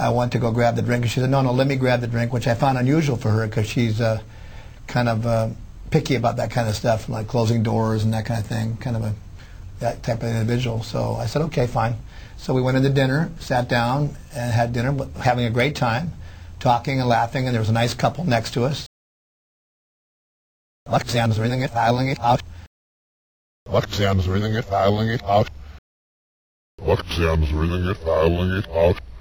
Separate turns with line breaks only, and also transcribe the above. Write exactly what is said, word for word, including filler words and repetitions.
I went to go grab the drink, and she said, no, no, let me grab the drink, which I found unusual for her because she's uh, kind of uh, picky about that kind of stuff, like closing doors and that kind of thing, kind of a that type of individual. So I said, okay, fine. So we went into dinner, sat down, and had dinner, having a great time, talking and laughing, and there was a nice couple next to us. Luxanne's reading it, filing it out.
Luxanne's reading it, filing it out. Luxanne's reading it, filing it out.